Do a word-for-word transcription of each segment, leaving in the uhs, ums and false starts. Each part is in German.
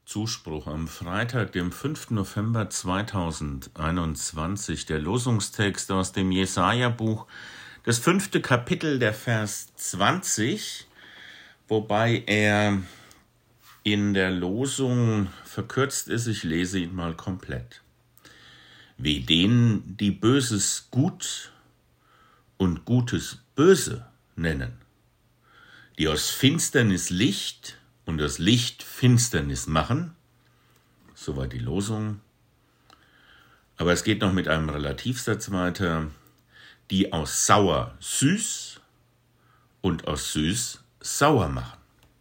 Zuspruch am Freitag, dem fünften November zweitausendeinundzwanzig, der Losungstext aus dem Jesaja-Buch, das fünfte Kapitel, der Vers zwanzig, wobei er in der Losung verkürzt ist. Ich lese ihn mal komplett. Weh denen, die Böses gut und Gutes böse nennen, die aus Finsternis Licht und das Licht Finsternis machen, soweit die Losung. Aber es geht noch mit einem Relativsatz weiter, die aus sauer süß und aus süß sauer machen.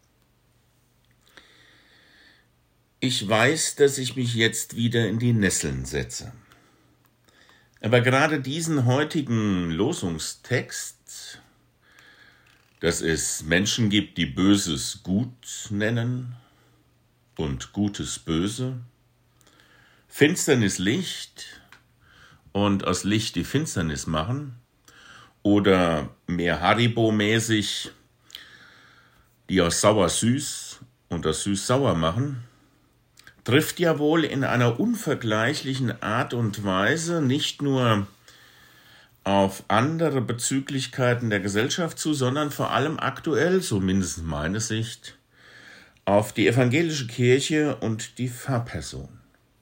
Ich weiß, dass ich mich jetzt wieder in die Nesseln setze. Aber gerade diesen heutigen Losungstext, dass es Menschen gibt, die Böses gut nennen und Gutes böse, Finsternis Licht und aus Licht die Finsternis machen oder mehr Haribo-mäßig die aus sauer süß und aus süß sauer machen, trifft ja wohl in einer unvergleichlichen Art und Weise nicht nur auf andere Bezüglichkeiten der Gesellschaft zu, sondern vor allem aktuell, so mindestens meine Sicht, auf die evangelische Kirche und die Pfarrperson.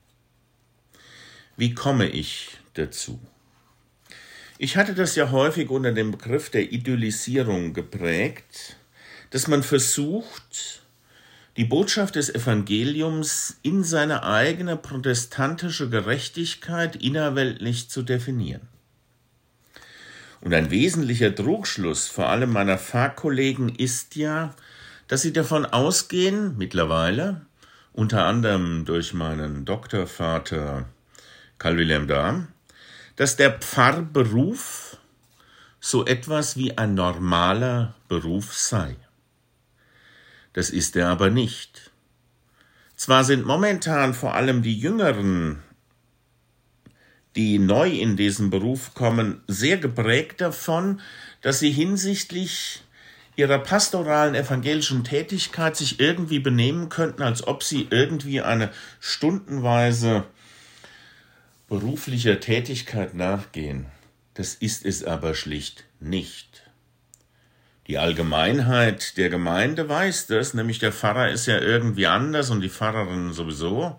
Wie komme ich dazu? Ich hatte das ja häufig unter dem Begriff der Idyllisierung geprägt, dass man versucht, die Botschaft des Evangeliums in seine eigene protestantische Gerechtigkeit innerweltlich zu definieren. Und ein wesentlicher Trugschluss, vor allem meiner Pfarrkollegen, ist ja, dass sie davon ausgehen, mittlerweile, unter anderem durch meinen Doktorvater Karl Wilhelm Dahm, dass der Pfarrberuf so etwas wie ein normaler Beruf sei. Das ist er aber nicht. Zwar sind momentan vor allem die Jüngeren, die neu in diesen Beruf kommen, sehr geprägt davon, dass sie hinsichtlich ihrer pastoralen evangelischen Tätigkeit sich irgendwie benehmen könnten, als ob sie irgendwie eine stundenweise beruflicher Tätigkeit nachgehen. Das ist es aber schlicht nicht. Die Allgemeinheit der Gemeinde weiß das, nämlich der Pfarrer ist ja irgendwie anders und die Pfarrerin sowieso.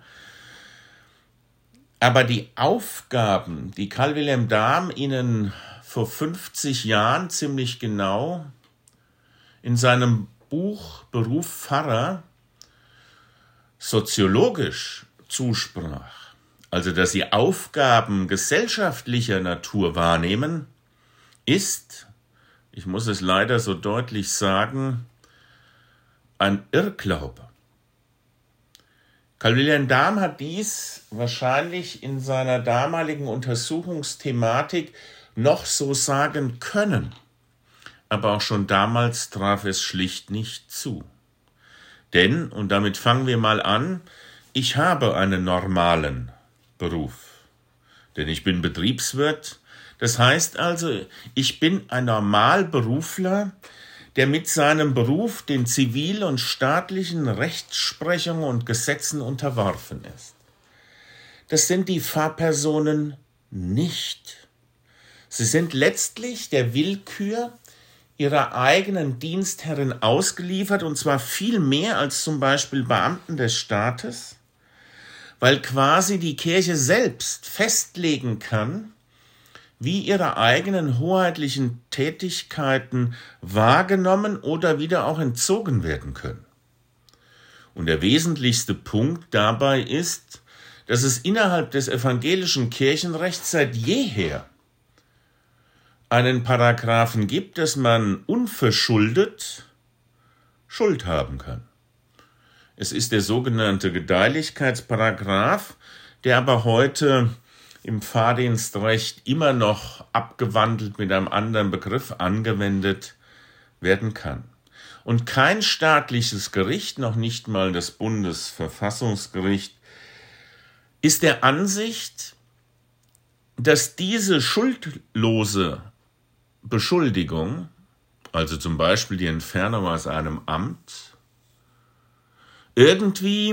Aber die Aufgaben, die Karl Wilhelm Dahm ihnen vor fünfzig Jahren ziemlich genau in seinem Buch Beruf Pfarrer soziologisch zusprach, also dass sie Aufgaben gesellschaftlicher Natur wahrnehmen, ist, ich muss es leider so deutlich sagen, ein Irrglaube. Karl Wilhelm Dahm hat dies wahrscheinlich in seiner damaligen Untersuchungsthematik noch so sagen können, aber auch schon damals traf es schlicht nicht zu. Denn, und damit fangen wir mal an, ich habe einen normalen Beruf, denn ich bin Betriebswirt. Das heißt also, ich bin ein Normalberufler, der mit seinem Beruf den zivil- und staatlichen Rechtsprechungen und Gesetzen unterworfen ist. Das sind die Pfarrpersonen nicht. Sie sind letztlich der Willkür ihrer eigenen Dienstherrin ausgeliefert, und zwar viel mehr als zum Beispiel Beamten des Staates, weil quasi die Kirche selbst festlegen kann, wie ihre eigenen hoheitlichen Tätigkeiten wahrgenommen oder wieder auch entzogen werden können. Und der wesentlichste Punkt dabei ist, dass es innerhalb des evangelischen Kirchenrechts seit jeher einen Paragraphen gibt, dass man unverschuldet Schuld haben kann. Es ist der sogenannte Gedeihlichkeitsparagraph, der aber heute im Pfarrdienstrecht immer noch abgewandelt mit einem anderen Begriff angewendet werden kann. Und kein staatliches Gericht, noch nicht mal das Bundesverfassungsgericht, ist der Ansicht, dass diese schuldlose Beschuldigung, also zum Beispiel die Entfernung aus einem Amt, irgendwie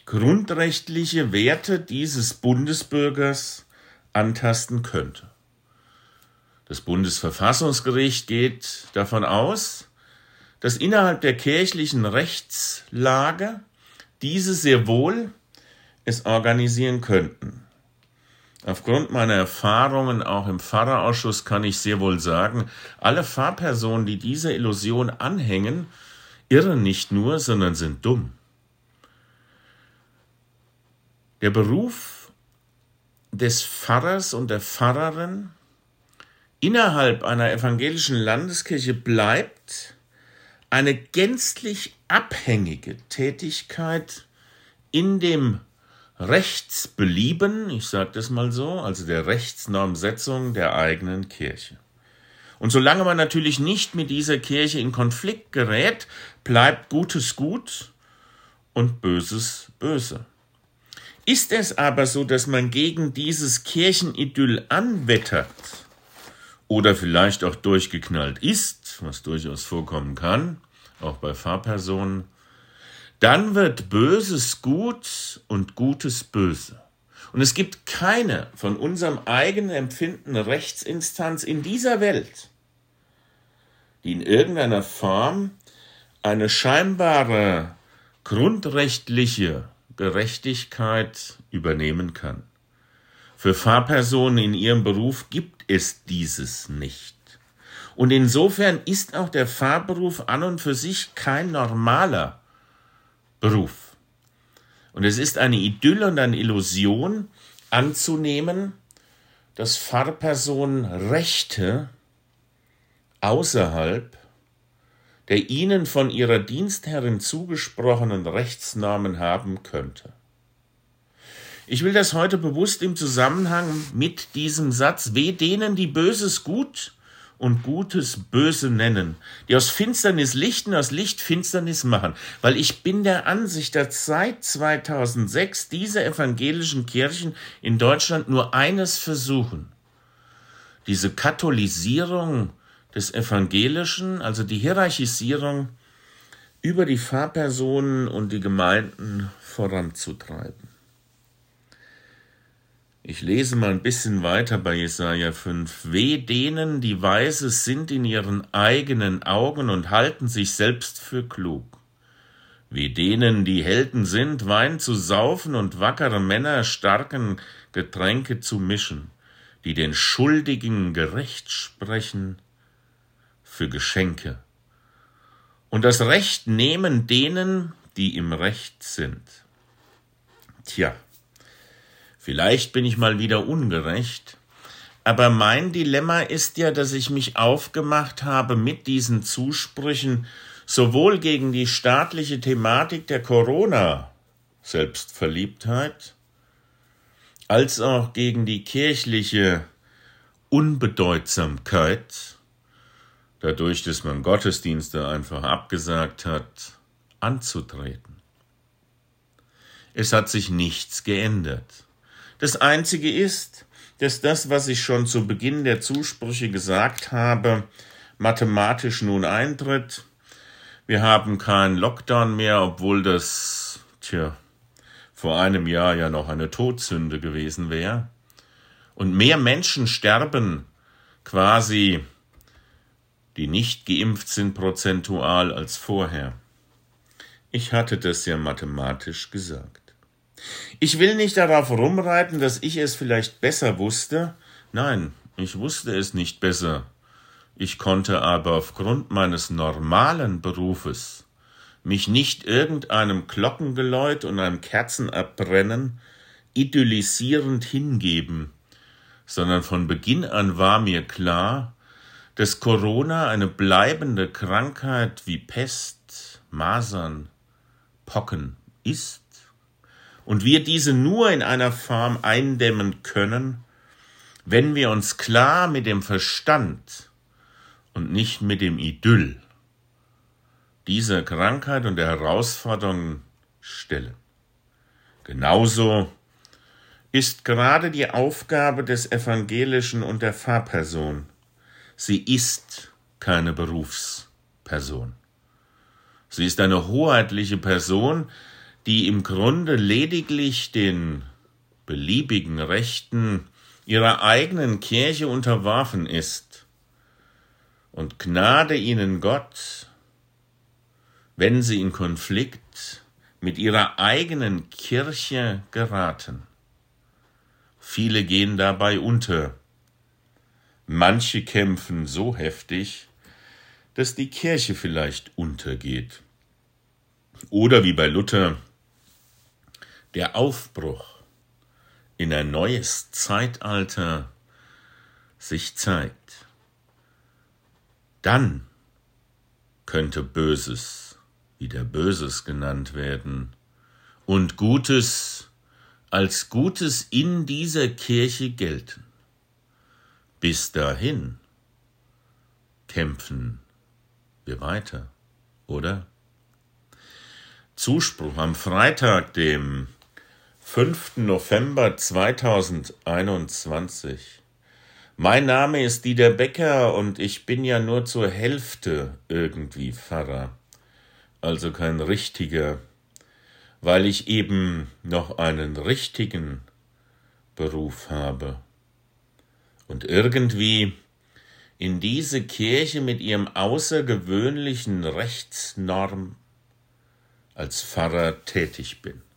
grundrechtliche Werte dieses Bundesbürgers antasten könnte. Das Bundesverfassungsgericht geht davon aus, dass innerhalb der kirchlichen Rechtslage diese sehr wohl es organisieren könnten. Aufgrund meiner Erfahrungen auch im Pfarrerausschuss kann ich sehr wohl sagen, alle Pfarrpersonen, die dieser Illusion anhängen, irren nicht nur, sondern sind dumm. Der Beruf des Pfarrers und der Pfarrerin innerhalb einer evangelischen Landeskirche bleibt eine gänzlich abhängige Tätigkeit in dem Rechtsbelieben, ich sage das mal so, also der Rechtsnormsetzung der eigenen Kirche. Und solange man natürlich nicht mit dieser Kirche in Konflikt gerät, bleibt Gutes gut und Böses böse. Ist es aber so, dass man gegen dieses Kirchenidyll anwettert oder vielleicht auch durchgeknallt ist, was durchaus vorkommen kann, auch bei Pfarrpersonen, dann wird Böses gut und Gutes böse. Und es gibt keine von unserem eigenen Empfinden Rechtsinstanz in dieser Welt, die in irgendeiner Form eine scheinbare grundrechtliche Gerechtigkeit übernehmen kann. Für Pfarrpersonen in ihrem Beruf gibt es dieses nicht. Und insofern ist auch der Pfarrberuf an und für sich kein normaler Beruf. Und es ist eine Idylle und eine Illusion anzunehmen, dass Pfarrpersonen Rechte außerhalb der ihnen von ihrer Dienstherrin zugesprochenen Rechtsnormen haben könnte. Ich will das heute bewusst im Zusammenhang mit diesem Satz, weh denen, die Böses gut und Gutes böse nennen, die aus Finsternis Licht und aus Licht Finsternis machen. Weil ich bin der Ansicht, dass seit zweitausendsechs diese evangelischen Kirchen in Deutschland nur eines versuchen: diese Katholisierung des Evangelischen, also die Hierarchisierung über die Pfarrpersonen und die Gemeinden voranzutreiben. Ich lese mal ein bisschen weiter bei Jesaja fünf. Weh denen, die weise sind in ihren eigenen Augen und halten sich selbst für klug. Weh denen, die Helden sind, Wein zu saufen und wackere Männer starken Getränke zu mischen, die den Schuldigen gerecht sprechen für Geschenke und das Recht nehmen denen, die im Recht sind. Tja, vielleicht bin ich mal wieder ungerecht, aber mein Dilemma ist ja, dass ich mich aufgemacht habe mit diesen Zusprüchen sowohl gegen die staatliche Thematik der Corona-Selbstverliebtheit als auch gegen die kirchliche Unbedeutsamkeit, dadurch, dass man Gottesdienste einfach abgesagt hat, anzutreten. Es hat sich nichts geändert. Das Einzige ist, dass das, was ich schon zu Beginn der Zusprüche gesagt habe, mathematisch nun eintritt. Wir haben keinen Lockdown mehr, obwohl das, tja, vor einem Jahr ja noch eine Todsünde gewesen wäre. Und mehr Menschen sterben quasi, die nicht geimpft sind, prozentual als vorher. Ich hatte das ja mathematisch gesagt. Ich will nicht darauf rumreiten, dass ich es vielleicht besser wusste. Nein, ich wusste es nicht besser. Ich konnte aber aufgrund meines normalen Berufes mich nicht irgendeinem Glockengeläut und einem Kerzenabbrennen idyllisierend hingeben, sondern von Beginn an war mir klar, dass Corona eine bleibende Krankheit wie Pest, Masern, Pocken ist und wir diese nur in einer Form eindämmen können, wenn wir uns klar mit dem Verstand und nicht mit dem Idyll dieser Krankheit und der Herausforderungen stellen. Genauso ist gerade die Aufgabe des Evangelischen und der Pfarrperson. Sie ist keine Berufsperson. Sie ist eine hoheitliche Person, die im Grunde lediglich den beliebigen Rechten ihrer eigenen Kirche unterworfen ist. Und Gnade ihnen Gott, wenn sie in Konflikt mit ihrer eigenen Kirche geraten. Viele gehen dabei unter. Manche kämpfen so heftig, dass die Kirche vielleicht untergeht. Oder wie bei Luther, der Aufbruch in ein neues Zeitalter sich zeigt. Dann könnte Böses wieder Böses genannt werden und Gutes als Gutes in dieser Kirche gelten. Bis dahin kämpfen wir weiter, oder? Zuspruch am Freitag, dem fünften November zweitausendeinundzwanzig. Mein Name ist Dieter Becker und ich bin ja nur zur Hälfte irgendwie Pfarrer, also kein richtiger, weil ich eben noch einen richtigen Beruf habe. Und irgendwie in diese Kirche mit ihrem außergewöhnlichen Rechtsnorm als Pfarrer tätig bin.